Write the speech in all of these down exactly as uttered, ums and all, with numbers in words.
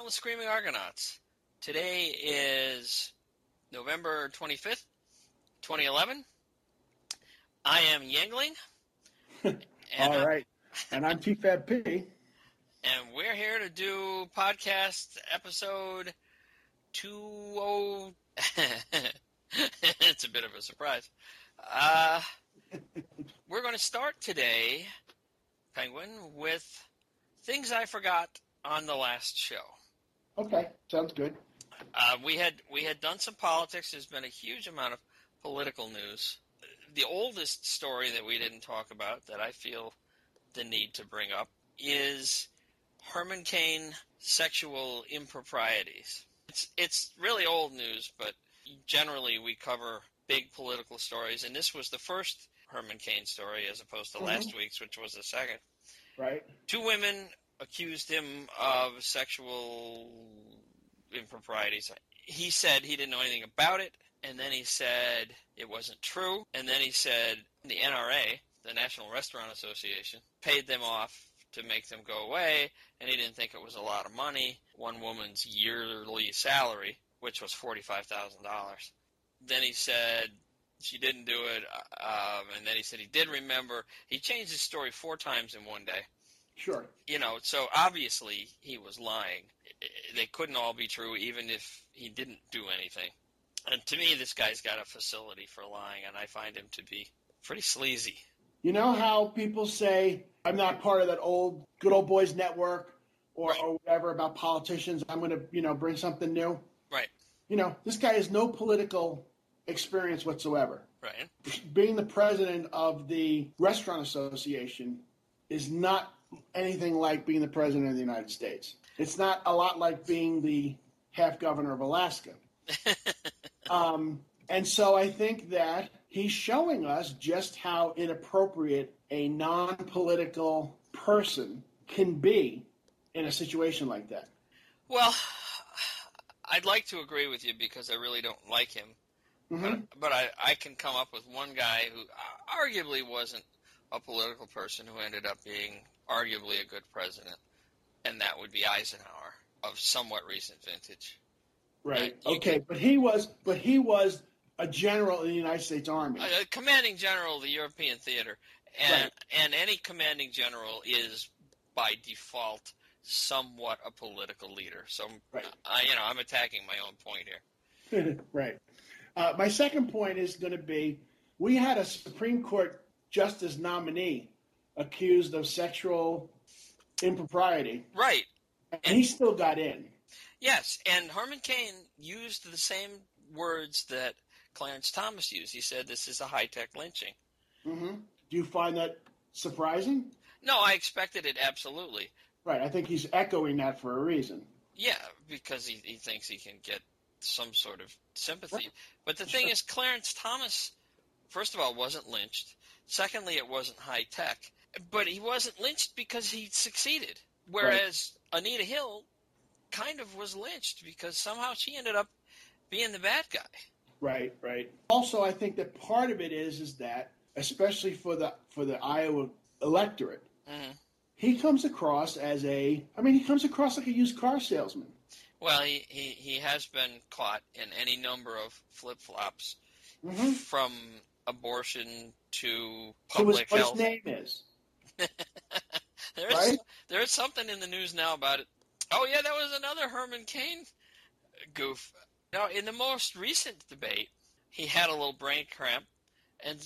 Countless Screaming Argonauts. Today is November twenty-fifth, twenty eleven. I am Yangling. All I'm, right. And I'm T F A B P. And we're here to do podcast episode two oh. It's a bit of a surprise. Uh, we're going to start today, Penguin, with things I forgot on the last show. Okay, sounds good. Uh, we had we had done some politics. There's been a huge amount of political news. The oldest story that we didn't talk about that I feel the need to bring up is Herman Cain sexual improprieties. It's it's really old news, but generally we cover big political stories, and this was the first Herman Cain story as opposed to mm-hmm. last week's, which was the second. Right. Two women accused him of sexual improprieties. He said he didn't know anything about it, and then he said it wasn't true, and then he said the N R A, the National Restaurant Association, paid them off to make them go away, and he didn't think it was a lot of money, one woman's yearly salary, which was forty-five thousand dollars. Then he said she didn't do it, um, and then he said he did remember. He changed his story four times in one day. Sure. You know, so obviously he was lying. They couldn't all be true, even if he didn't do anything. And to me, this guy's got a facility for lying, and I find him to be pretty sleazy. You know how people say, I'm not part of that old good old boys network or, right. or whatever about politicians. I'm going to, you know, bring something new. Right. You know, this guy has no political experience whatsoever. Right. Being the president of the Restaurant Association is not anything like being the president of the United States. It's not a lot like being the half governor of Alaska. um, and so I think that he's showing us just how inappropriate a non-political person can be in a situation like that. Well, I'd like to agree with you because I really don't like him. Mm-hmm. But, but I, I can come up with one guy who arguably wasn't a political person who ended up being arguably a good president, and that would be Eisenhower of somewhat recent vintage. Right. Okay, could, but he was but he was a general in the United States Army. A, a commanding general of the European theater. And right. and any commanding general is by default somewhat a political leader. So right. I you know, I'm attacking my own point here. Right. Uh, my second point is going to be we had a Supreme Court justice nominee accused of sexual impropriety. Right. And, and he still got in. Yes, and Herman Cain used the same words that Clarence Thomas used. He said this is a high-tech lynching. Mm-hmm. Do you find that surprising? No, I expected it absolutely. Right, I think he's echoing that for a reason. Yeah, because he, he thinks he can get some sort of sympathy. Right. But the thing is, Clarence Thomas, first of all, wasn't lynched. Secondly, it wasn't high-tech. But he wasn't lynched because he succeeded. Whereas right. Anita Hill kind of was lynched because somehow she ended up being the bad guy. Right, right. Also, I think that part of it is is that, especially for the for the Iowa electorate, mm-hmm. he comes across as a, I mean, he comes across like a used car salesman. Well, he, he, he has been caught in any number of flip-flops, mm-hmm. from abortion to public so his, health. What his name is. There's, right? There's something in the news now about it. Oh, yeah, that was another Herman Cain goof. Now, in the most recent debate, he had a little brain cramp and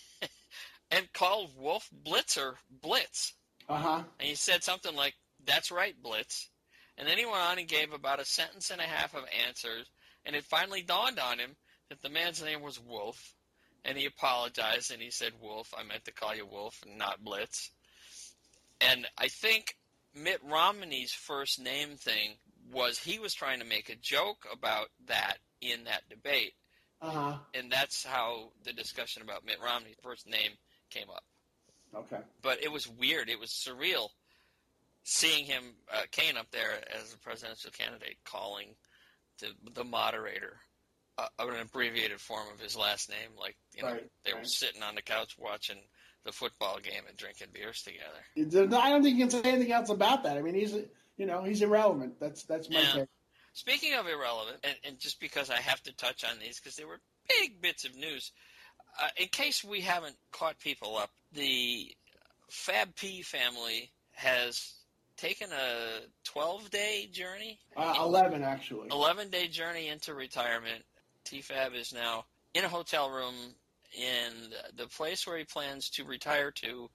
and called Wolf Blitzer Blitz. Uh-huh. And he said something like, that's right, Blitz. And then he went on and gave about a sentence and a half of answers, and it finally dawned on him that the man's name was Wolf. And he apologized, and he said, Wolf, I meant to call you Wolf and not Blitz. And I think Mitt Romney's first name thing was he was trying to make a joke about that in that debate. Uh-huh. And that's how the discussion about Mitt Romney's first name came up. Okay. But it was weird. It was surreal seeing him, uh, Cain, up there as a presidential candidate calling the, the moderator uh, an abbreviated form of his last name. Like, you know, right, they right. were sitting on the couch watching the football game and drinking beers together. I don't think you can say anything else about that. I mean, he's a, you know, he's irrelevant. That's that's my Yeah. take. Speaking of irrelevant, and, and just because I have to touch on these because they were big bits of news, uh, in case we haven't caught people up, the Fab P family has taken a twelve-day journey? Uh, Eleven, actually. eleven-day journey into retirement. T-Fab is now in a hotel room in the place where he plans to retire to,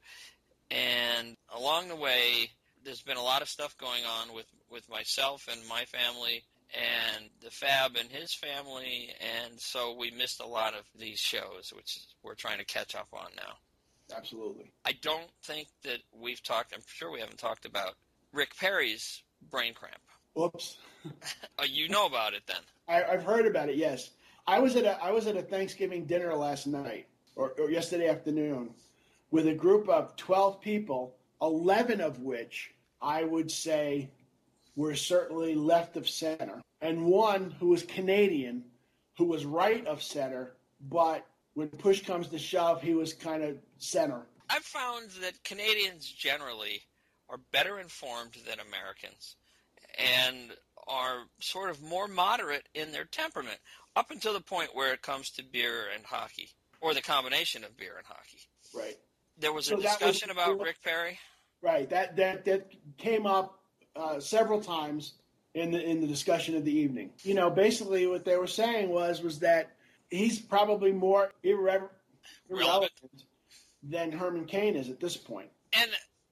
and along the way, there's been a lot of stuff going on with, with myself and my family and the Fab and his family, and so we missed a lot of these shows, which we're trying to catch up on now. Absolutely. I don't think that we've talked, I'm sure we haven't talked about Rick Perry's brain cramp. Whoops. Oh, you know about it then? I, I've heard about it, yes. I was at a I was at a Thanksgiving dinner last night, or, or yesterday afternoon, with a group of twelve people, eleven of which I would say were certainly left of center, and one who was Canadian, who was right of center, but when push comes to shove, he was kind of center. I've found that Canadians generally are better informed than Americans and are sort of more moderate in their temperament, up until the point where it comes to beer and hockey, or the combination of beer and hockey. Right. There was a So that discussion was- about Rick Perry. Right. That that that came up uh, several times in the in the discussion of the evening. You know, basically what they were saying was was that he's probably more irre- irrelevant than Herman Cain is at this point. And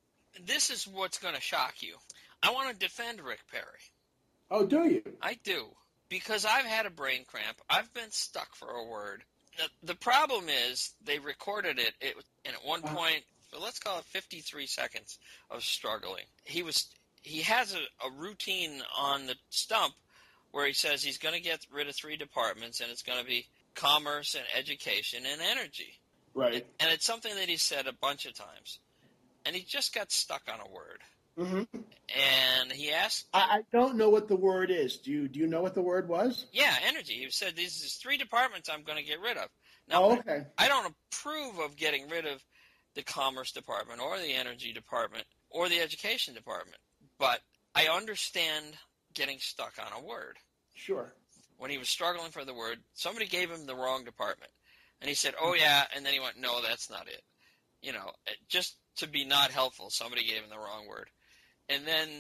this is what's going to shock you. I want to defend Rick Perry. Oh, do you? I do. Because I've had a brain cramp. I've been stuck for a word. The, the problem is they recorded it, it and at one point, let's call it fifty-three seconds of struggling. He was he has a, a routine on the stump where he says he's going to get rid of three departments, and it's going to be commerce and education and energy. Right. And it's something that he said a bunch of times. And he just got stuck on a word. Mm-hmm. And he asked... I, I don't know what the word is. Do you do you know what the word was? Yeah, energy. He said, these are three departments I'm going to get rid of. Now, Oh, okay. I don't approve of getting rid of the commerce department or the energy department or the education department. But I understand getting stuck on a word. Sure. When he was struggling for the word, somebody gave him the wrong department. And he said, oh, yeah, and then he went, no, that's not it. You know, just to be not helpful, somebody gave him the wrong word. And then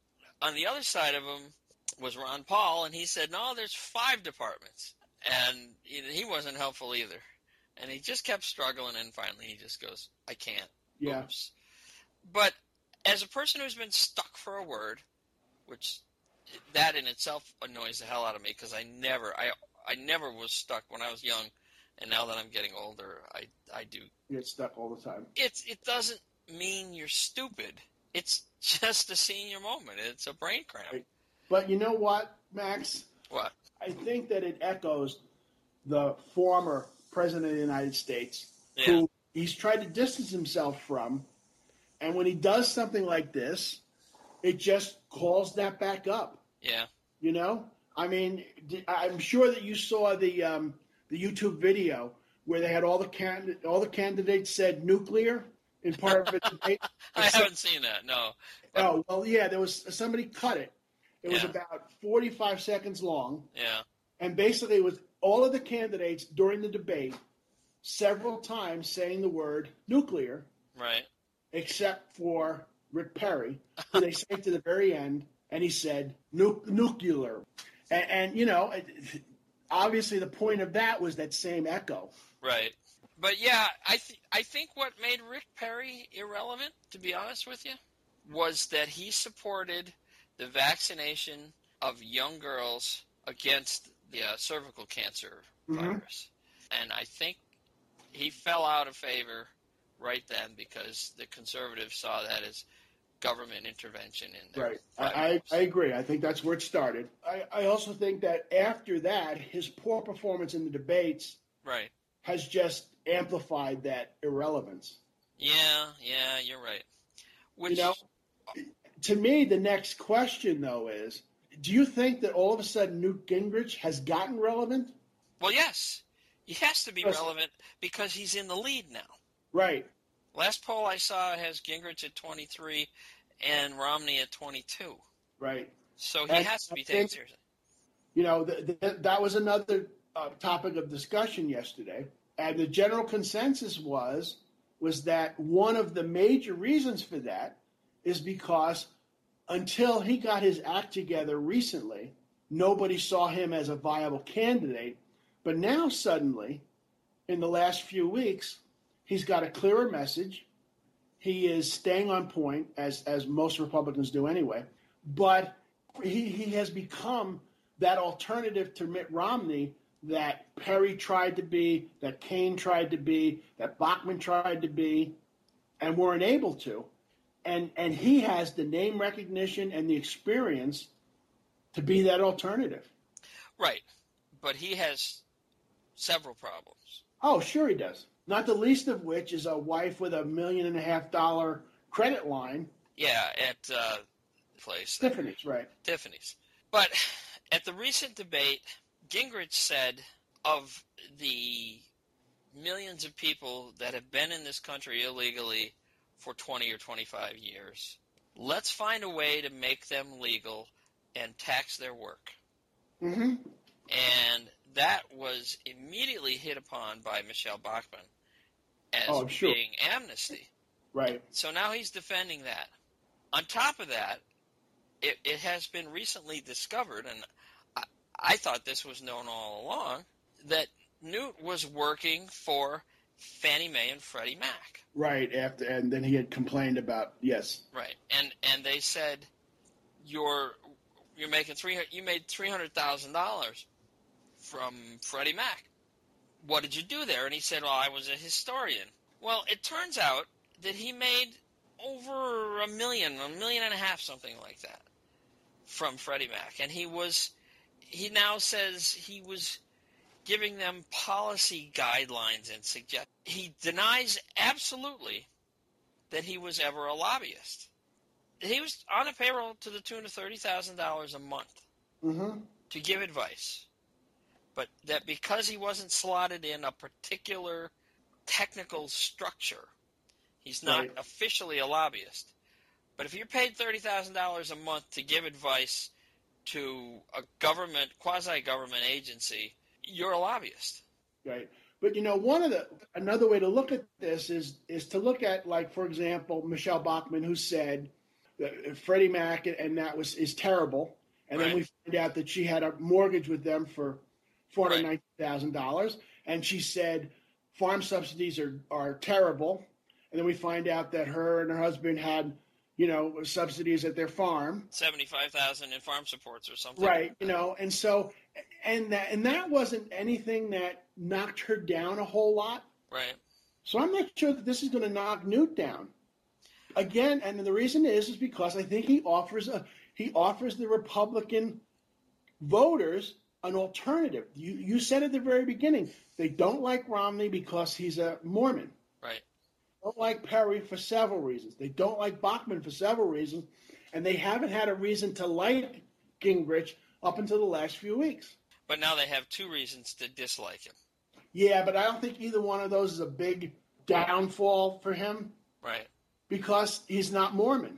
on the other side of him was Ron Paul, and he said, no, there's five departments. And he wasn't helpful either. And he just kept struggling, and finally he just goes, I can't. Yeah. Oops. But as a person who's been stuck for a word, which that in itself annoys the hell out of me, because I never, I, I never was stuck when I was young, and now that I'm getting older, I, I do. You get stuck all the time. It's, it doesn't mean you're stupid. It's just a senior moment. It's a brain cramp. Right. But you know what, Max? What? I think that it echoes the former president of the United States, Yeah. who he's tried to distance himself from, and when he does something like this, it just calls that back up. Yeah. You know, I mean, I'm sure that you saw the um, the YouTube video where they had all the can- all the candidates said nuclear in part of a debate. I haven't seen that, no. Oh well, yeah, there was somebody cut it. It was Yeah. about forty-five seconds long. Yeah. And basically, it was all of the candidates during the debate several times saying the word nuclear, Right. except for Rick Perry, who they saved to the very end, and he said nu- nuclear. And, and, you know, it- obviously the point of that was that same echo. Right. But yeah, I th- I think what made Rick Perry irrelevant, to be honest with you, was that he supported the vaccination of young girls against the uh, cervical cancer Mhm. virus. And I think he fell out of favor right then because the conservatives saw that as government intervention in their Right. private I, I, lives. I agree. I think that's where it started. I, I also think that after that, his poor performance in the debates Right. has just amplified that irrelevance. Yeah, yeah, you're right. Which, You know, to me, the next question, though, is do you think that all of a sudden Newt Gingrich has gotten relevant? well, yes, he has to be Yes. relevant because he's in the lead now. Right. Last poll I saw has Gingrich at twenty-three and Romney at twenty-two. Right. So he And has to be I taken think, seriously. You know, th- th- that was another uh, topic of discussion yesterday, and the general consensus was was that one of the major reasons for that is because until he got his act together recently, nobody saw him as a viable candidate. But now suddenly, in the last few weeks, he's got a clearer message. He is staying on point, as as most Republicans do anyway. But he, he has become that alternative to Mitt Romney that Perry tried to be, that Kaine tried to be, that Bachmann tried to be, and weren't able to. And and he has the name recognition and the experience to be that alternative. Right. But he has several problems. Oh, sure he does. Not the least of which is a wife with a million and a half dollar credit line. Yeah, at uh, place. Tiffany's, right. Tiffany's. But at the recent debate, Gingrich said of the millions of people that have been in this country illegally for twenty or twenty-five years, let's find a way to make them legal and tax their work. Mm-hmm. And that was immediately hit upon by Michelle Bachmann as oh, sure. being amnesty. Right. So now he's defending that. On top of that, it, it has been recently discovered, and I, I thought this was known all along, that Newt was working for Fannie Mae and Freddie Mac. Right, after, and then he had complained about, yes. Right, and and they said, you're you're making three you made three hundred thousand dollars from Freddie Mac. What did you do there? And he said, well, I was a historian. Well, it turns out that he made over a million, a million and a half, something like that, from Freddie Mac. And he was, he now says he was giving them policy guidelines and suggest. He denies absolutely that he was ever a lobbyist. He was on a payroll to the tune of thirty thousand dollars a month mm-hmm. to give advice. But that because he wasn't slotted in a particular technical structure, he's not right. officially a lobbyist. But if you're paid thirty thousand dollars a month to give advice to a government, quasi-government agency, you're a lobbyist. Right. But, you know, one of the another way to look at this is is to look at, like, for example, Michelle Bachmann, who said that Freddie Mac and that was is terrible. And right. then we find out that she had a mortgage with them for four hundred ninety thousand dollars. Right. And she said farm subsidies are, are terrible. And then we find out that her and her husband had, you know, subsidies at their farm. seventy-five thousand dollars in farm supports or something. Right, you know, and so, and that, and that wasn't anything that knocked her down a whole lot. Right. So I'm not sure that this is going to knock Newt down. Again, and the reason is, is because I think he offers a, he offers the Republican voters an alternative. You, you said at the very beginning, they don't like Romney because he's a Mormon. Right. Don't like Perry for several reasons. They don't like Bachmann for several reasons, and they haven't had a reason to like Gingrich up until the last few weeks. But now they have two reasons to dislike him. Yeah, but I don't think either one of those is a big downfall for him. Right. Because he's not Mormon.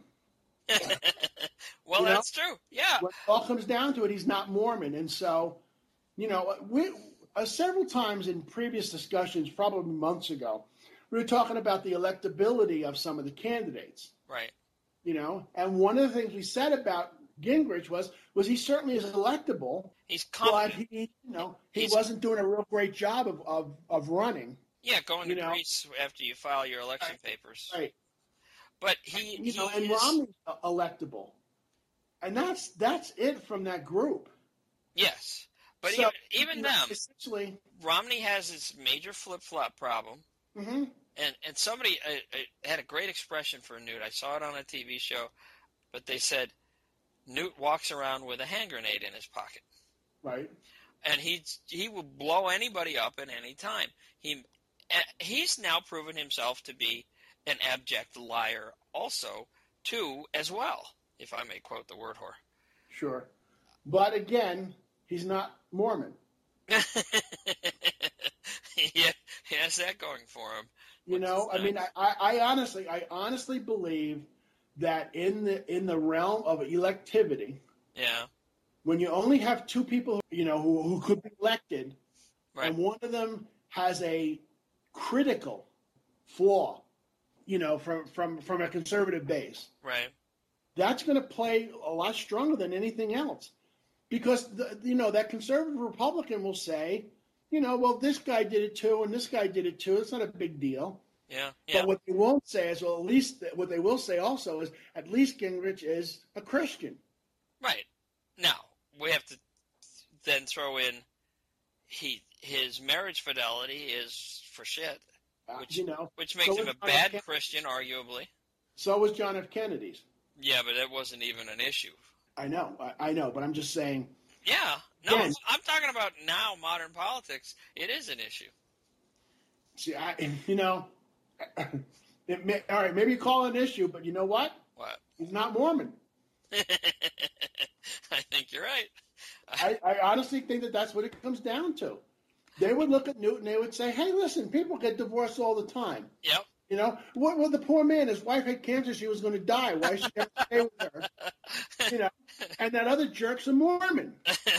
well, you that's know? true. Yeah. When it all comes down to it, he's not Mormon. And so, you know, we uh, several times in previous discussions, probably months ago, we were talking about the electability of some of the candidates. Right. You know, and one of the things we said about Gingrich was was he certainly is electable. He's competent. But he, you know, he He's, wasn't doing a real great job of, of, of running. Yeah, going to you know? Greece after you file your election right. papers. Right. But he, you he know, and is, Romney's electable, and that's that's it from that group. Yes, but so, even, even you them, know, essentially, Romney has this major flip-flop problem. Mm-hmm. And and somebody uh, uh, had a great expression for Newt. I saw it on a T V show, but they said Newt walks around with a hand grenade in his pocket. Right. And he he will blow anybody up at any time. He he's now proven himself to be an abject liar, also, too, as well. If I may quote the word whore. Sure, but again, he's not Mormon. yeah, he has that going for him. You know, I mean, I, I honestly, I honestly believe that in the in the realm of electivity, Yeah. when you only have two people, you know, who, who could be elected, Right. and one of them has a critical flaw, you know, from from from a conservative base, Right. that's going to play a lot stronger than anything else, because the, you know that conservative Republican will say, you know, well, this guy did it too, and this guy did it too. It's not a big deal. Yeah. Yeah. But what they won't say is, well, at least what they will say also is, at least Gingrich is a Christian. Right. Now we have to then throw in he his marriage fidelity is for shit, which uh, you know, which makes so him a John bad F. Christian, arguably. So was John F. Kennedy's. Yeah, but that wasn't even an issue. I know, I, I know, but I'm just saying. Yeah. No, Again, I'm talking about now modern politics. It is an issue. See, I, you know, it may, all right, maybe you call it an issue, but you know what? What? He's not Mormon. I think you're right. I, I honestly think that that's what it comes down to. They would look at Newton, they would say, hey, listen, people get divorced all the time. Yep. You know, what well, the poor man, his wife had cancer, she was going to die. Why should he stay with her? You know, and that other jerk's a Mormon.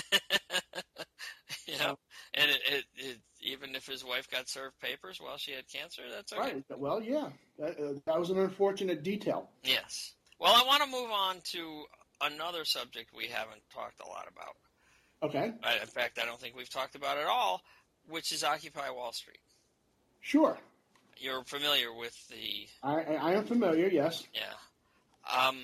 Yeah, and it, it, it, even if his wife got served papers while she had cancer, that's okay. Right. Well, yeah, that, uh, that was an unfortunate detail. Yes. Well, I want to move on to another subject we haven't talked a lot about. Okay. I, in fact, I don't think we've talked about it at all, which is Occupy Wall Street. Sure. You're familiar with the... I, I, I am familiar, yes. Yeah. Um.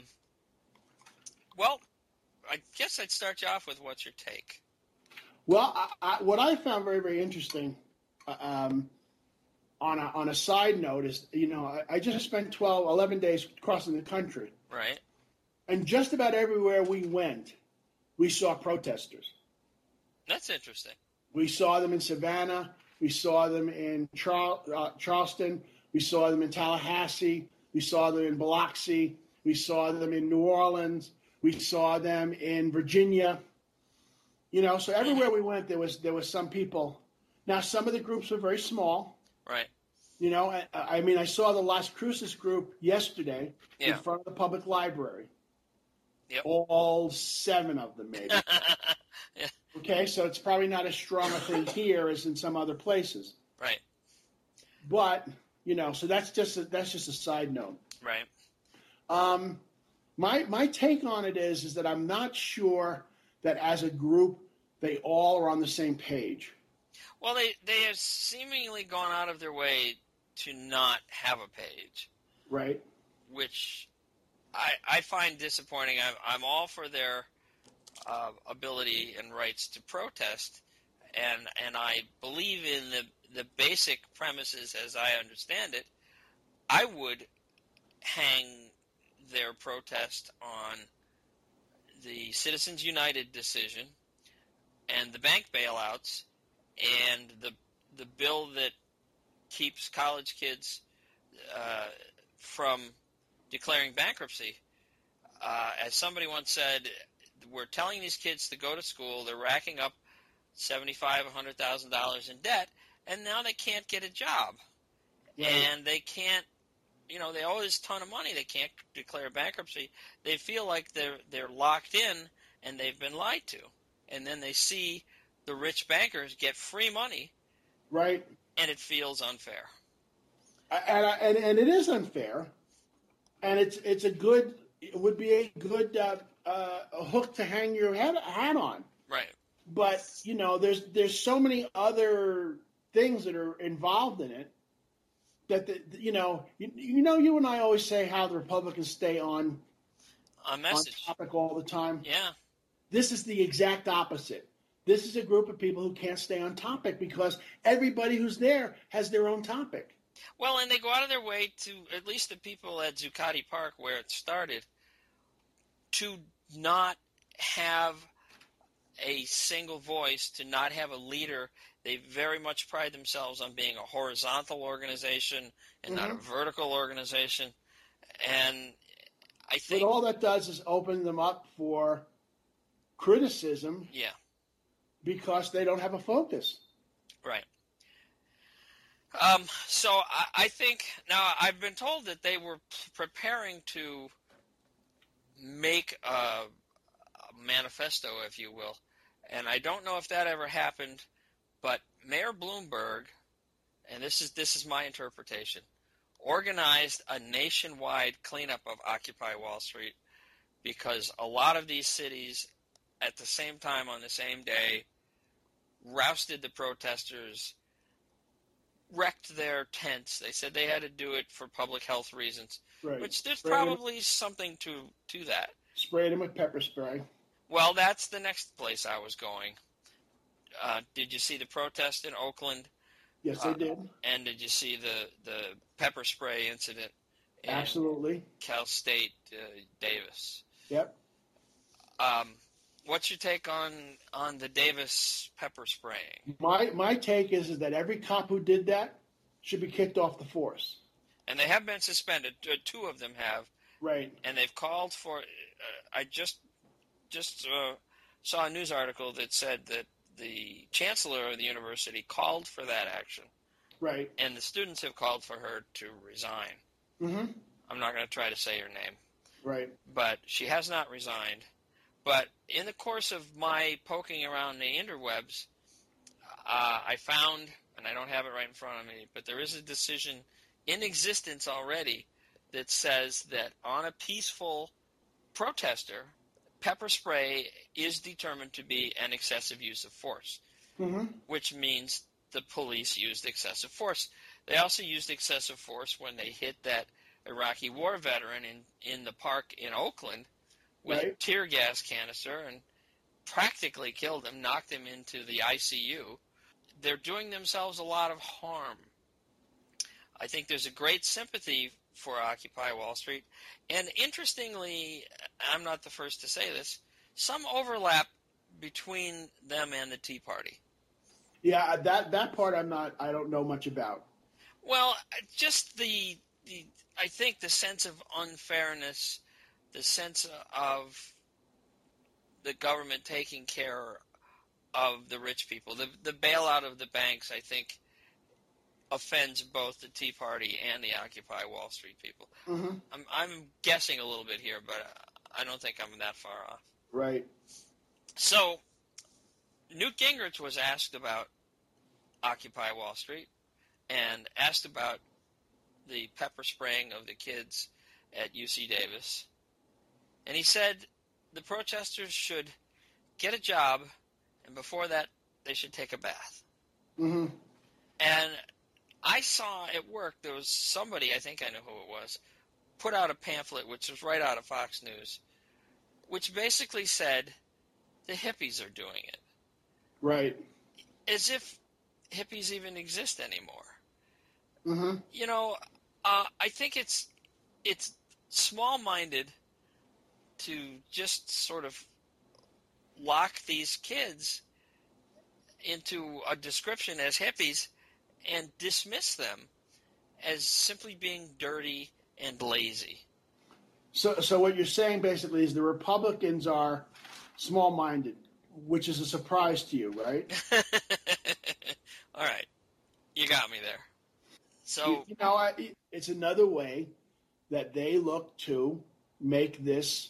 Well, I guess I'd start you off with what's your take? Well, I, I, what I found very, very interesting, uh, um, on a, on a side note, is, you know, I, I just spent twelve, eleven days crossing the country. Right. And just about everywhere we went, we saw protesters. That's interesting. We saw them in Savannah. We saw them in Char- uh, Charleston. We saw them in Tallahassee. We saw them in Biloxi. We saw them in New Orleans. We saw them in Virginia. You know, so everywhere we went, there was there was some people. Now, some of the groups were very small. Right. You know, I, I mean, I saw the Las Cruces group yesterday Yeah. in front of the public library. Yep. All seven of them, maybe. Yeah. Okay, so it's probably not as strong a thing here as in some other places. Right. But, you know, so that's just a, that's just a side note. Right. Um, my my take on it is is that I'm not sure that as a group they all are on the same page. Well, they, they have seemingly gone out of their way to not have a page, Right. which I, I find disappointing. I'm, I'm all for their uh, ability and rights to protest, and and I believe in the, the basic premises as I understand it. I would hang their protest on the Citizens United decision and the bank bailouts and the the bill that keeps college kids uh, from declaring bankruptcy. Uh, as somebody once said, we're telling these kids to go to school. They're racking up seventy-five thousand dollars, one hundred thousand dollars in debt, and now they can't get a job. Right. And they can't, you know, they owe this ton of money. They can't declare bankruptcy. They feel like they're they're locked in and they've been lied to. And then they see the rich bankers get free money, Right. and it feels unfair. And, and and it is unfair, and it's it's a good it would be a good uh, uh, a hook to hang your head, hat on. Right. But you know, there's there's so many other things that are involved in it that the, you know you, you know you and I always say how the Republicans stay on A on message. topic all the time. Yeah. This is the exact opposite. This is a group of people who can't stay on topic because everybody who's there has their own topic. Well, and they go out of their way to, at least the people at Zuccotti Park where it started, to not have a single voice, to not have a leader. They very much pride themselves on being a horizontal organization and Mm-hmm. not a vertical organization. And I think... But all that does is open them up for criticism. Yeah. Because they don't have a focus. Right. Um, so I, I think now I've been told that they were p- preparing to make a, a manifesto, if you will. And I don't know if that ever happened, but Mayor Bloomberg, and this is this is my interpretation, organized a nationwide cleanup of Occupy Wall Street because a lot of these cities at the same time on the same day rousted the protesters, wrecked their tents. They said they had to do it for public health reasons, Right. which there's Sprayed them- probably something to, to that. Sprayed them with pepper spray. Well, that's the next place I was going. Uh, did you see the protest in Oakland? Yes, Uh, they did. And did you see the, the pepper spray incident in Absolutely. Cal State uh, Davis? Yep. Um, what's your take on on the Davis pepper spraying? My my take is, is that every cop who did that should be kicked off the force. And they have been suspended. Uh, Two of them have, Right. and they've called for. Uh, I just just uh, saw a news article that said that the chancellor of the university called for that action, Right. and the students have called for her to resign. Mm-hmm. I'm not going to try to say her name, Right. but she has not resigned. But in the course of my poking around the interwebs, uh, I found, and I don't have it right in front of me, but there is a decision in existence already that says that on a peaceful protester, pepper spray is determined to be an excessive use of force, Mm-hmm. which means the police used excessive force. They also used excessive force when they hit that Iraqi war veteran in, in the park in Oakland with Right. a tear gas canister and practically killed him, him him into the I C U. They're doing themselves a lot of harm. I think there's a great sympathy for Occupy Wall Street. And interestingly, I'm not the first to say this, some overlap between them and the Tea Party. Yeah, that that part I'm not. I don't know much about. Well, just the, the I think the sense of unfairness, the sense of the government taking care of the rich people, the the bailout of the banks, I think, offends both the Tea Party and the Occupy Wall Street people. Mm-hmm. I'm I'm guessing a little bit here, but I don't think I'm that far off. Right. So, Newt Gingrich was asked about Occupy Wall Street and asked about the pepper spraying of the kids at U C Davis. And he said the protesters should get a job, and before that, they should take a bath. Mm-hmm. And I saw at work, there was somebody, I think I know who it was, put out a pamphlet, which was right out of Fox News, which basically said the hippies are doing it. Right. As if hippies even exist anymore. Mm-hmm. You know, uh, I think it's it's small-minded to just sort of lock these kids into a description as hippies and dismiss them as simply being dirty and lazy. So, so what you're saying basically is the Republicans are small-minded, which is a surprise to you, right? All right, you got me there. So you, you know, I, it's another way that they look to make this,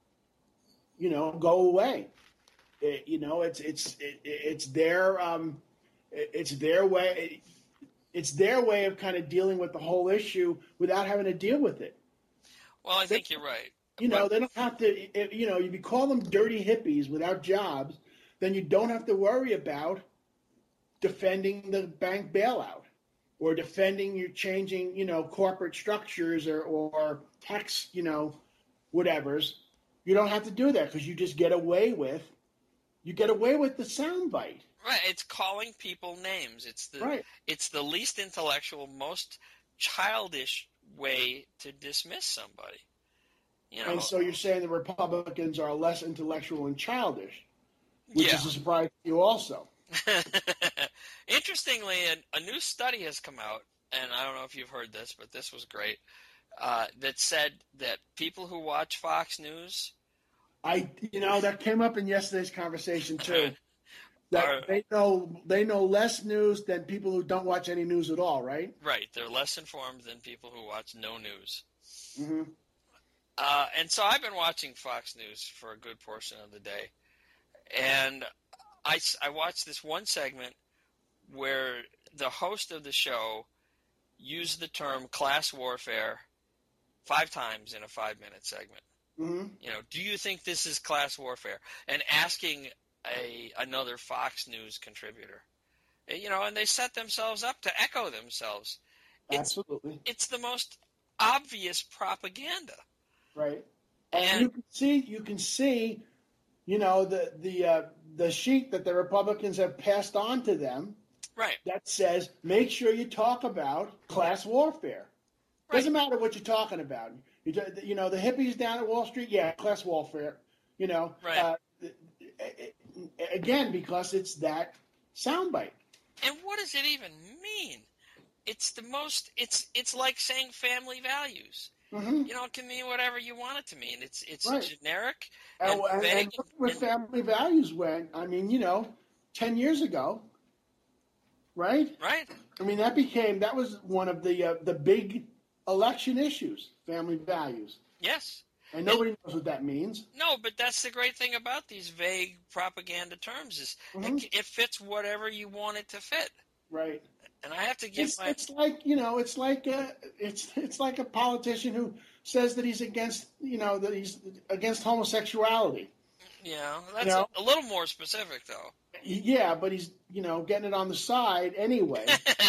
you know, go away. It, you know, it's it's it, it's their um, it, it's their way. It, it's their way of kind of dealing with the whole issue without having to deal with it. well, I think you're right. You know, But- they don't have to. If, you know, if you call them dirty hippies without jobs, then you don't have to worry about defending the bank bailout or defending your changing, you know, corporate structures or, or tax, you know, whatevers. You don't have to do that because you just get away with, you get away with the soundbite. Right, it's calling people names. It's the Right. it's the least intellectual, most childish way to dismiss somebody. You know, And so you're saying the Republicans are less intellectual and childish, which yeah. is a surprise to you also. Interestingly, a, a new study has come out, and I don't know if you've heard this, but this was great, uh, that said that people who watch Fox News, I, you know, that came up in yesterday's conversation too. That Are- they know they know less news than people who don't watch any news at all, right? right, they're less informed than people who watch no news. Mm-hmm. Uh, and so I've been watching Fox News for a good portion of the day. And I, I watched this one segment where the host of the show used the term class warfare five times in a five-minute segment. Mm-hmm. You know, do you think this is class warfare? And asking a another Fox News contributor. You know, and they set themselves up to echo themselves. It's, Absolutely. It's the most obvious propaganda. Right. And, And you can see, you can see, you know, the the uh, the sheet that the Republicans have passed on to them. Right. That says, make sure you talk about class warfare. Right. Doesn't matter what you're talking about. You, you know, the hippies down at Wall Street, yeah, class warfare. You know, Right. uh, again, because it's that soundbite. And what does it even mean? It's the most. It's it's like saying family values. Mm-hmm. You know, it can mean whatever you want it to mean. It's it's Right. generic And, and, and, vague. and look where and- family values went. I mean, you know, ten years ago, right? right. I mean, that became that was one of the uh, the big election issues, family values, Yes. and nobody knows what that means. No, but that's the great thing about these vague propaganda terms is Mhm. it, it fits whatever you want it to fit. Right. And I have to give It's, my it's like you know, it's like a, it's it's like a politician who says that he's against you know that he's against homosexuality. yeah. That's You know? a, a little more specific though. Yeah, but he's you know getting it on the side anyway.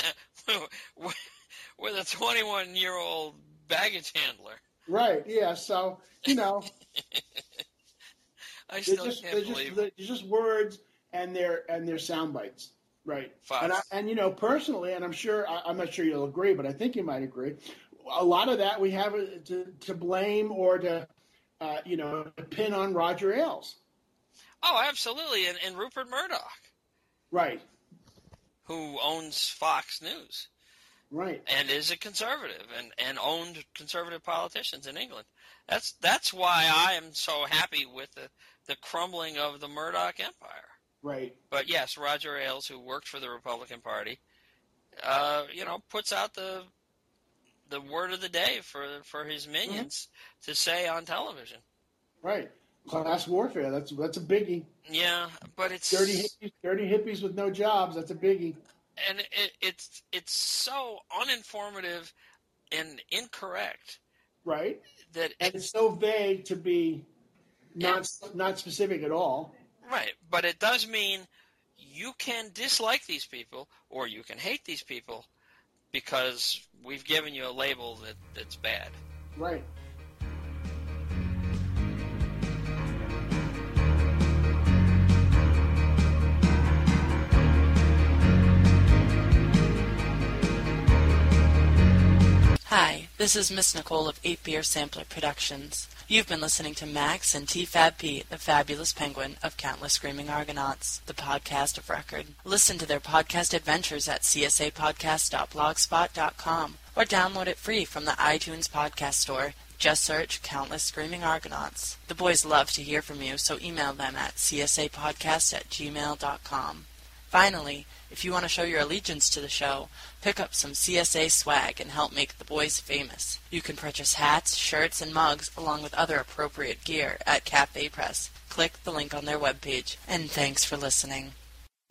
With a twenty-one-year-old baggage handler. Right. Yeah. So you know, I they're still just can't they're believe just they're just words and they're and they're sound bites. Right. Fox. And I, and you know personally, and I'm sure I, I'm not sure you'll agree, but I think you might agree. A lot of that we have to to blame or to uh, you know to pin on Roger Ailes. Oh, absolutely. And, and Rupert Murdoch, Right. who owns Fox News Right. and is a conservative and, and owned conservative politicians in England. That's that's why I am so happy with the, the crumbling of the Murdoch empire. Right. But yes, Roger Ailes, who worked for the Republican Party, uh, you know, puts out the the word of the day for for his minions mm-hmm. to say on television. Right. Class warfare. That's that's a biggie. Yeah, but it's dirty hippies, dirty hippies with no jobs. That's a biggie. And it, it's it's so uninformative and incorrect. Right. That and it, it's so vague to be not yeah. not specific at all. Right, but it does mean you can dislike these people or you can hate these people because we've given you a label that, that's bad. Right. Hi, this is Miss Nicole of eight Beer Sampler Productions. You've been listening to Max and T-Fab Pete, the fabulous penguin of Countless Screaming Argonauts, the podcast of record. Listen to their podcast adventures at c s a podcast dot blogspot dot com or download it free from the iTunes podcast store. Just search Countless Screaming Argonauts. The boys love to hear from you, so email them at c s a podcast at gmail dot com. Finally, if you want to show your allegiance to the show, pick up some C S A swag and help make the boys famous. You can purchase hats, shirts, and mugs along with other appropriate gear at Cafe Press. Click the link on their webpage. And thanks for listening.